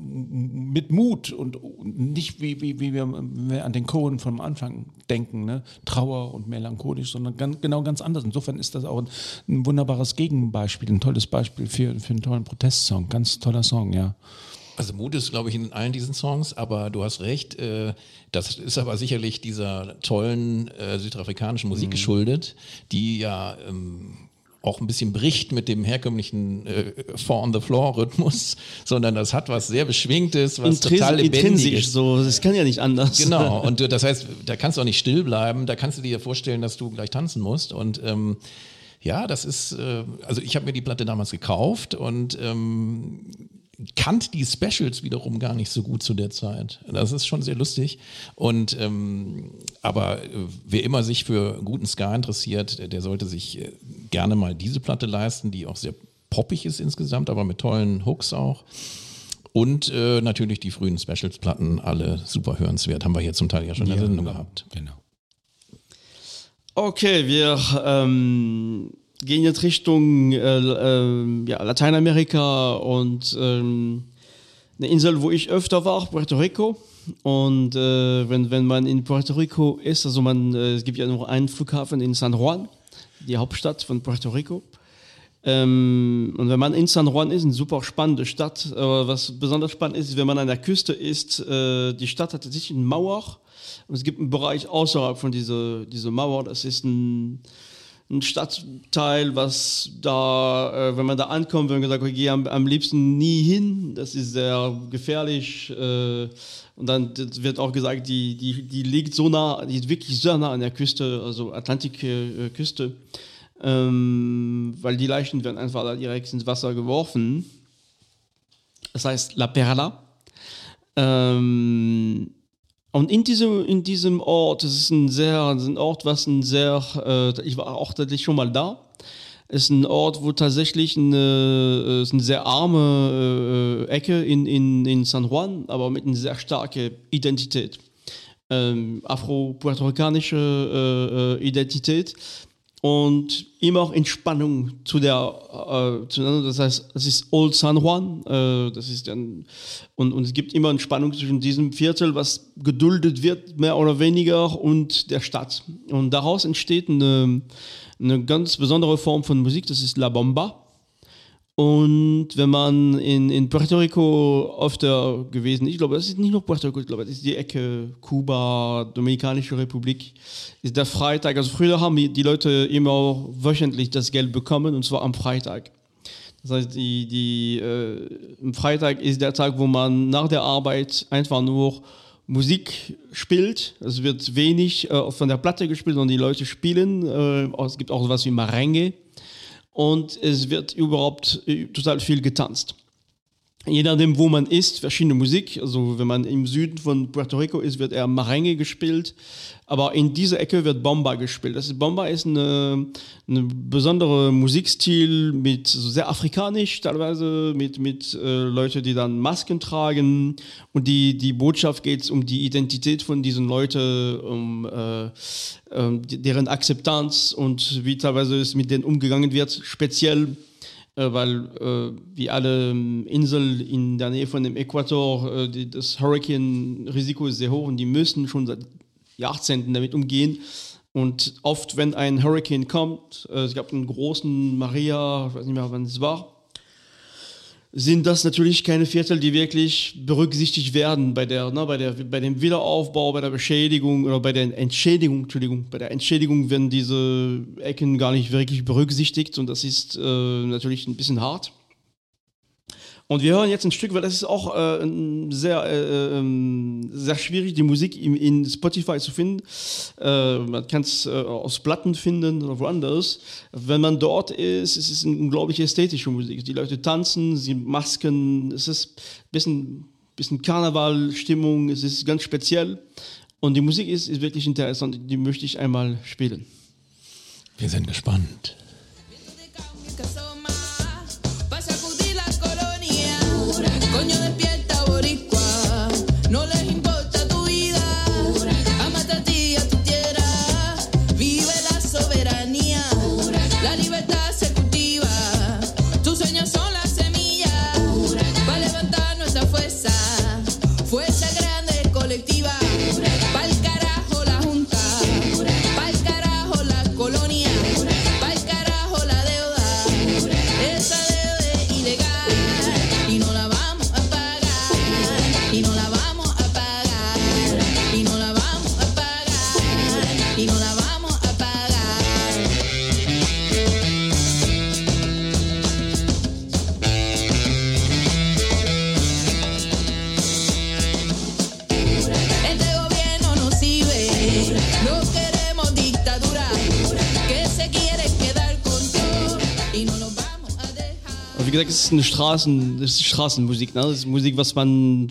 ähm, mit Mut und nicht wie, wie, wie wir, wir an den Cohen vom Anfang denken, ne? Trauer und melancholisch, sondern ganz, genau ganz anders. Insofern ist das auch ein, ein wunderbares Gegenbeispiel, ein tolles Beispiel für, für einen tollen Protestsong. Ganz toller Song, ja. Also Mut ist, glaube ich, in allen diesen Songs, aber du hast recht, äh, das ist aber sicherlich dieser tollen äh, südafrikanischen Musik mhm. geschuldet, die ja ähm, auch ein bisschen bricht mit dem herkömmlichen äh, Four-on-the-Floor-Rhythmus, sondern das hat was sehr Beschwingtes, was Intris- total Lebendiges. Intrinsisch so, das kann ja nicht anders. Genau, und das heißt, da kannst du auch nicht still bleiben, da kannst du dir vorstellen, dass du gleich tanzen musst und ähm, ja, das ist, äh, also ich habe mir die Platte damals gekauft und ähm, kannte die Specials wiederum gar nicht so gut zu der Zeit. Das ist schon sehr lustig. Und ähm, aber äh, wer immer sich für guten Ska interessiert, der, der sollte sich äh, gerne mal diese Platte leisten, die auch sehr poppig ist insgesamt, aber mit tollen Hooks auch. Und äh, natürlich die frühen Specials-Platten, alle super hörenswert, haben wir hier zum Teil ja schon in der Ja, Sendung genau. gehabt. Genau. Okay, wir ähm, gehen jetzt Richtung äh, äh, ja, Lateinamerika und ähm, eine Insel, wo ich öfter war, Puerto Rico. Und äh, wenn, wenn man in Puerto Rico ist, also man, äh, es gibt ja nur einen Flughafen in San Juan, die Hauptstadt von Puerto Rico. Ähm, und wenn man in San Juan ist, eine super spannende Stadt. Aber was besonders spannend ist, wenn man an der Küste ist, äh, die Stadt hat tatsächlich eine Mauer. Und es gibt einen Bereich außerhalb von dieser, dieser Mauer, das ist ein ein Stadtteil, was da, äh, wenn man da ankommt, wenn man sagt, okay, geh am, am liebsten nie hin, das ist sehr gefährlich. Äh, und dann wird auch gesagt, die, die, die liegt so nah, die ist wirklich sehr nah an der Küste, also Atlantikküste, äh, ähm, weil die Leichen werden einfach da direkt ins Wasser geworfen. Das heißt La Perla. Ähm, Und in diesem, in diesem Ort, das ist ein sehr, ein Ort, was ein sehr, äh, ich war auch tatsächlich schon mal da, ist ein Ort, wo tatsächlich eine, ist eine sehr arme äh, Ecke in, in, in San Juan, aber mit einer sehr starken Identität. Ähm, afro-puerto-ricanische äh, Identität und immer auch Entspannung zu der, äh, zu, das heißt, das ist Old San Juan, äh, das ist dann, und, und es gibt immer Entspannung zwischen diesem Viertel, was geduldet wird, mehr oder weniger, und der Stadt. Und daraus entsteht eine, eine ganz besondere Form von Musik, das ist La Bomba. Und wenn man in, in Puerto Rico öfter gewesen ist, ich glaube, das ist nicht nur Puerto Rico, ich glaube, das ist die Ecke Kuba, Dominikanische Republik, ist der Freitag, also früher haben die Leute immer wöchentlich das Geld bekommen, und zwar am Freitag. Das heißt, die, die, äh, am Freitag ist der Tag, wo man nach der Arbeit einfach nur Musik spielt. Es wird wenig äh, von der Platte gespielt, sondern die Leute spielen. Äh, es gibt auch sowas wie Merengue. Und es wird überhaupt äh, total viel getanzt. Je nachdem, wo man ist, verschiedene Musik. Also wenn man im Süden von Puerto Rico ist, wird eher Merengue gespielt. Aber in dieser Ecke wird Bomba gespielt. Das ist, Bomba ist eine, eine besondere Musikstil, mit so sehr afrikanisch teilweise, mit, mit äh, Leuten, die dann Masken tragen. Und die, die Botschaft geht um die Identität von diesen Leuten, um äh, äh, deren Akzeptanz und wie teilweise es mit denen umgegangen wird, speziell weil äh, wie alle Inseln in der Nähe von dem Äquator, äh, die, das Hurricane-Risiko ist sehr hoch und die müssen schon seit Jahrzehnten damit umgehen. Und oft, wenn ein Hurricane kommt, äh, es gab einen großen Maria, ich weiß nicht mehr, wann es war, sind das natürlich keine Viertel, die wirklich berücksichtigt werden bei der, ne, bei der, bei dem Wiederaufbau, bei der Beschädigung oder bei der Entschädigung, Entschuldigung, bei der Entschädigung werden diese Ecken gar nicht wirklich berücksichtigt und das ist äh, natürlich ein bisschen hart. Und wir hören jetzt ein Stück, weil das ist auch äh, sehr, äh, äh, sehr schwierig, die Musik in, in Spotify zu finden. Äh, man kann es äh, aus Platten finden oder woanders. Wenn man dort ist, es ist eine unglaublich ästhetische Musik. Die Leute tanzen, sie Masken, es ist ein bisschen, bisschen Karnevalstimmung, es ist ganz speziell. Und die Musik ist, ist wirklich interessant, die möchte ich einmal spielen. Wir sind gespannt. Coño, despierta, boricua, no les importa tu vida, amate a ti y a tu tierra, vive la soberanía, la libertad se cultiva, tus sueños son la semilla, para levantar nuestra fuerza, fuerza grande colectiva, pa'l carajo la junta, pa'l carajo la colonia, pa'l carajo la deuda, esa deuda es ilegal y no la vamos a pagar, y no la vamos a pagar, y no la vamos a pagar, y no la vamos a pagar. Este gobierno nos sirve, no queremos dictadura, que se quiere quedar con todo, y no nos vamos a dejar. Wie gesagt, es ist eine Straßen, das ist Straßenmusik. Ne? Das ist Musik, was man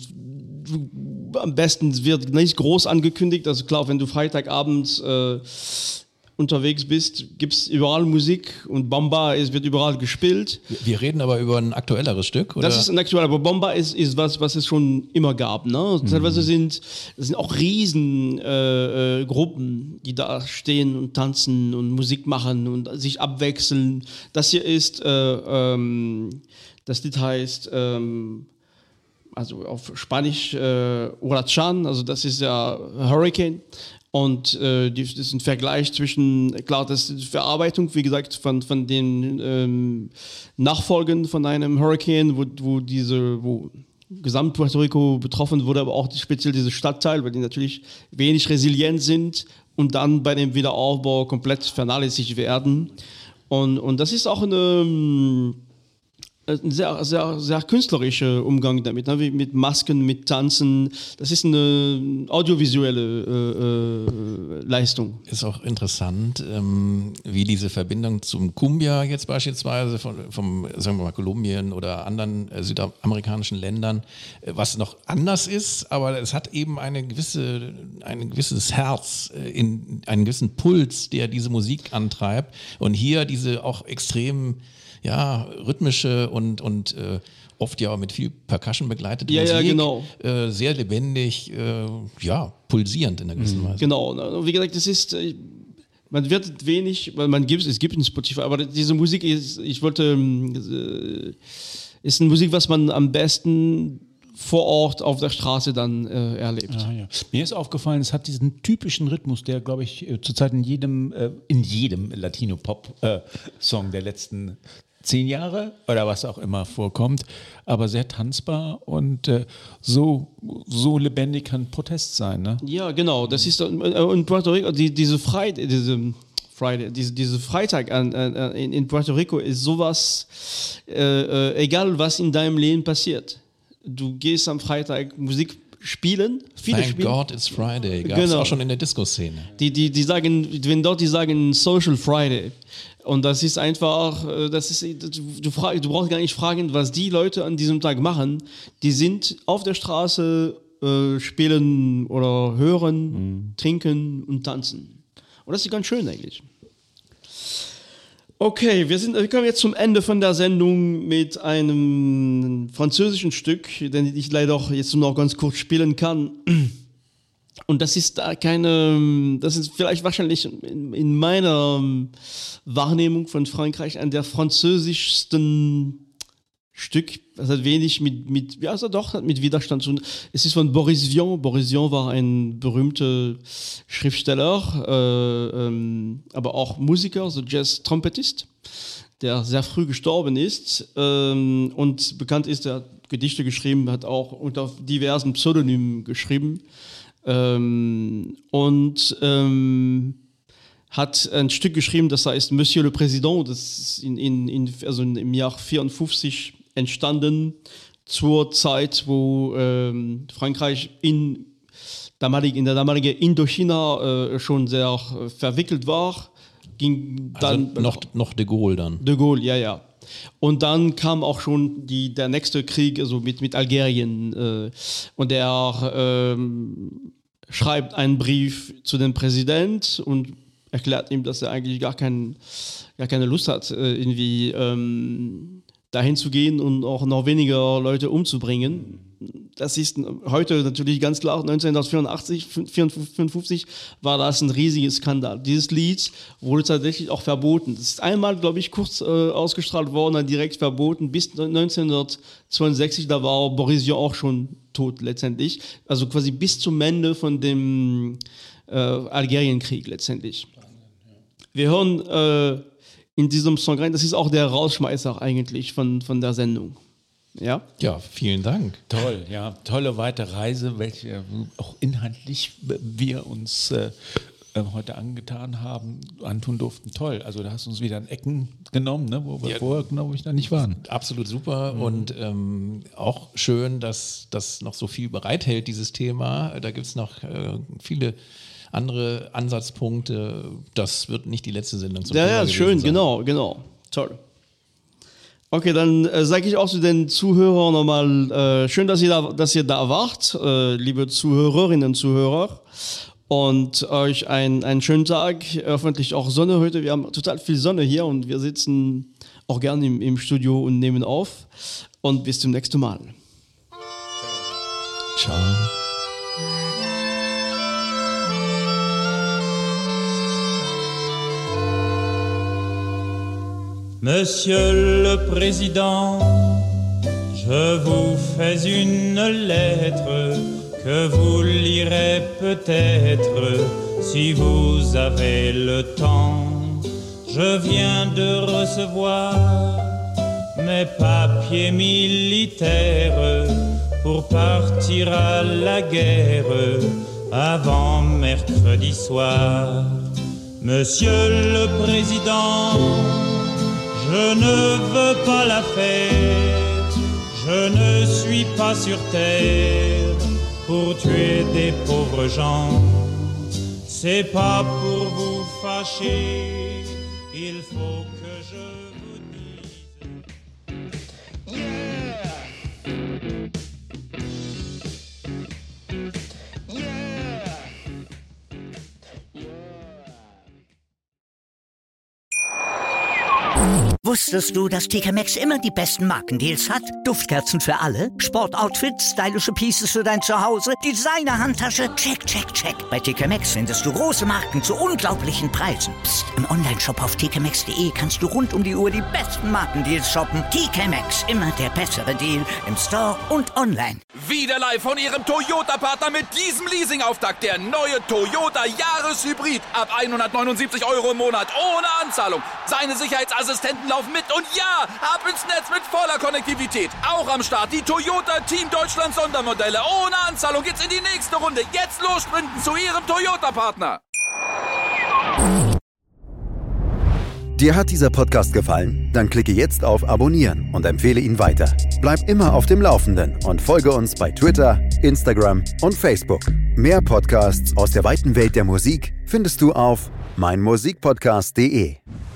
am besten wird nicht groß angekündigt. Also klar, wenn du Freitagabend äh, unterwegs bist, gibt es überall Musik und Bomba ist, wird überall gespielt. Wir reden aber über ein aktuelleres Stück, oder? Das ist ein aktueller, aber Bomba ist, ist was, was es schon immer gab. Ne? Mhm. Teilweise sind, sind auch riesen äh, äh, Gruppen, die da stehen und tanzen und Musik machen und sich abwechseln. Das hier ist, äh, ähm, das Lied heißt, ähm, also auf Spanisch äh, Huracán, also das ist ja Hurricane. Und äh, das ist ein Vergleich zwischen, klar, das ist die Verarbeitung, wie gesagt, von, von den ähm, Nachfolgen von einem Hurricane, wo, wo diese, wo gesamt Puerto Rico betroffen wurde, aber auch speziell diese Stadtteil, weil die natürlich wenig resilient sind und dann bei dem Wiederaufbau komplett vernachlässigt werden. Und, und das ist auch eine, ein sehr, sehr, sehr künstlerischer Umgang damit, ne? Wie mit Masken, mit Tanzen. Das ist eine audiovisuelle äh, äh, Leistung. Ist auch interessant, ähm, wie diese Verbindung zum Cumbia jetzt beispielsweise von, vom, sagen wir mal, Kolumbien oder anderen äh, südamerikanischen Ländern, äh, was noch anders ist, aber es hat eben eine gewisse, ein gewisses Herz, äh, in, einen gewissen Puls, der diese Musik antreibt. Und hier diese auch extrem ja, rhythmische und, und äh, oft ja mit viel Percussion begleitete ja, Musik. Ja, genau. Äh, sehr lebendig, äh, ja, pulsierend in einer gewissen Weise. Genau. Wie gesagt, das ist, äh, man wird wenig, weil man gibt, es gibt ein Spotify, aber diese Musik ist, ich wollte, äh, ist eine Musik, was man am besten vor Ort auf der Straße dann äh, erlebt. Ah, ja. Mir ist aufgefallen, es hat diesen typischen Rhythmus, der, glaube ich, äh, zurzeit in jedem, äh, in jedem Latino-Pop-Song der letzten zehn Jahre oder was auch immer vorkommt, aber sehr tanzbar und äh, so, so lebendig kann Protest sein. Ne? Ja, genau. Das ist äh, in Puerto Rico, die, diese Friday, diese Friday, diese, diese Freitag an, an, in, in Puerto Rico ist sowas, äh, äh, egal was in deinem Leben passiert. Du gehst am Freitag Musik spielen, viele Thank spielen. God it's Friday, gab es Genau. auch schon in der Disco-Szene. Die, die, die sagen, wenn dort die sagen Social Friday. Und das ist einfach, äh, das ist, du, frag, du brauchst gar nicht fragen, was die Leute an diesem Tag machen. Die sind auf der Straße, äh, spielen oder hören, mhm. trinken und tanzen. Und das ist ganz schön eigentlich. Okay, wir, sind, wir kommen jetzt zum Ende von der Sendung mit einem französischen Stück, den ich leider jetzt nur noch ganz kurz spielen kann. Und das ist da keine, das ist vielleicht wahrscheinlich in, in meiner Wahrnehmung von Frankreich ein der französischsten Stück. Das hat wenig mit, mit ja, also doch, hat mit Widerstand zu tun. Es ist von Boris Vian. Boris Vian war ein berühmter Schriftsteller, äh, ähm, aber auch Musiker, so Jazz-Trompetist, der sehr früh gestorben ist ähm, und bekannt ist, er hat Gedichte geschrieben, hat auch unter diversen Pseudonymen geschrieben. Ähm, und ähm, hat ein Stück geschrieben, das heißt Monsieur le Président, das ist in, in, in, also im Jahr vierundfünfzig entstanden, zur Zeit, wo ähm, Frankreich in, damalig, in der damaligen Indochina äh, schon sehr äh, verwickelt war. Ging dann also noch, noch de Gaulle dann. De Gaulle, ja, ja. Und dann kam auch schon die, der nächste Krieg, also mit, mit Algerien. Äh, und er ähm, schreibt einen Brief zu dem Präsident und erklärt ihm, dass er eigentlich gar, kein, gar keine Lust hat, äh, irgendwie ähm, dahin zu gehen und auch noch weniger Leute umzubringen. Das ist heute natürlich ganz klar, neunzehnhundertvierundachtzig, fünfundfünfzig war das ein riesiger Skandal. Dieses Lied wurde tatsächlich auch verboten. Das ist einmal, glaube ich, kurz äh, ausgestrahlt worden, dann direkt verboten, bis neunzehnhundertzweiundsechzig, da war Boris Vian auch schon tot letztendlich. Also quasi bis zum Ende von dem äh, Algerienkrieg letztendlich. Wir hören äh, in diesem Song rein, das ist auch der Rausschmeißer eigentlich von, von der Sendung. Ja? Ja, vielen Dank. Toll, ja, tolle weite Reise, welche auch inhaltlich wir uns äh, heute angetan haben, antun durften. Toll, also da hast du uns wieder in Ecken genommen, ne, wo wir ja, vorher, glaube ich, da nicht waren. Absolut super mhm. und ähm, auch schön, dass das noch so viel bereithält, dieses Thema. Da gibt es noch äh, viele andere Ansatzpunkte. Das wird nicht die letzte Sendung zum ja, Thema ja, gewesen schön, sein. genau, genau. Toll. Okay, dann äh, sage ich auch zu den Zuhörern nochmal, äh, schön, dass ihr da, dass ihr da wart, äh, liebe Zuhörerinnen und Zuhörer. Und euch ein, einen schönen Tag, hoffentlich auch Sonne heute. Wir haben total viel Sonne hier und wir sitzen auch gerne im, im Studio und nehmen auf. Und bis zum nächsten Mal. Ciao. Monsieur le Président, je vous fais une lettre que vous lirez peut-être si vous avez le temps. Je viens de recevoir mes papiers militaires pour partir à la guerre avant mercredi soir. Monsieur le Président, je ne veux pas la fête, je ne suis pas sur terre pour tuer des pauvres gens. C'est pas pour vous fâcher, il faut que je vous dise. Yeah! Wusstest du, dass T K Maxx immer die besten Markendeals hat? Duftkerzen für alle, Sportoutfits, stylische Pieces für dein Zuhause, Designer-Handtasche, check, check, check. Bei T K Maxx findest du große Marken zu unglaublichen Preisen. Psst. Im Onlineshop auf t k maxx punkt d e kannst du rund um die Uhr die besten Markendeals shoppen. T K Maxx, immer der bessere Deal im Store und online. Wieder live von Ihrem Toyota-Partner mit diesem Leasing-Auftakt. Der neue Toyota Jahreshybrid. Ab hundertneunundsiebzig Euro im Monat. Ohne Anzahlung. Seine Sicherheitsassistenten laufen mit. Und ja, ab ins Netz mit voller Konnektivität. Auch am Start die Toyota Team Deutschland Sondermodelle. Ohne Anzahlung geht's in die nächste Runde. Jetzt los sprinten zu Ihrem Toyota-Partner. Dir hat dieser Podcast gefallen? Dann klicke jetzt auf Abonnieren und empfehle ihn weiter. Bleib immer auf dem Laufenden und folge uns bei Twitter, Instagram und Facebook. Mehr Podcasts aus der weiten Welt der Musik findest du auf meinmusikpodcast punkt de.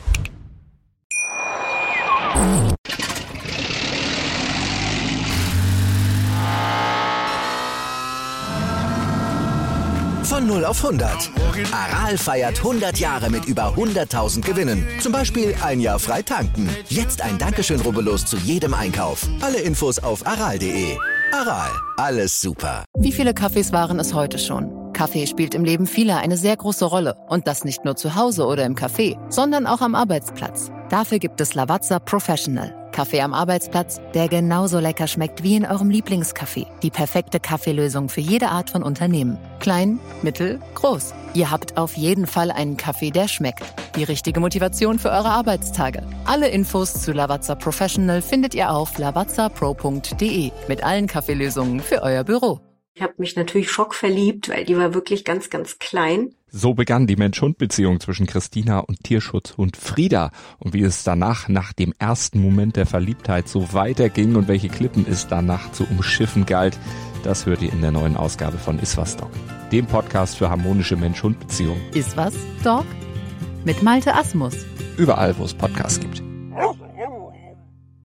Von null auf hundert. Aral feiert hundert Jahre mit über hunderttausend Gewinnen. Zum Beispiel ein Jahr frei tanken. Jetzt ein Dankeschön, rubbellos zu jedem Einkauf. Alle Infos auf aral punkt de. Aral, alles super. Wie viele Kaffees waren es heute schon? Kaffee spielt im Leben vieler eine sehr große Rolle. Und das nicht nur zu Hause oder im Café, sondern auch am Arbeitsplatz. Dafür gibt es Lavazza Professional. Kaffee am Arbeitsplatz, der genauso lecker schmeckt wie in eurem Lieblingscafé. Die perfekte Kaffeelösung für jede Art von Unternehmen. Klein, mittel, groß. Ihr habt auf jeden Fall einen Kaffee, der schmeckt. Die richtige Motivation für eure Arbeitstage. Alle Infos zu Lavazza Professional findet ihr auf lavazza pro punkt de mit allen Kaffeelösungen für euer Büro. Ich habe mich natürlich schockverliebt, weil die war wirklich ganz, ganz klein. So begann die Mensch-Hund-Beziehung zwischen Christina und Tierschutzhund Frieda. Und wie es danach, nach dem ersten Moment der Verliebtheit, so weiterging und welche Klippen es danach zu umschiffen galt, das hört ihr in der neuen Ausgabe von Iswas Dog, dem Podcast für harmonische Mensch-Hund-Beziehungen. Iswas Dog? Mit Malte Asmus. Überall, wo es Podcasts gibt.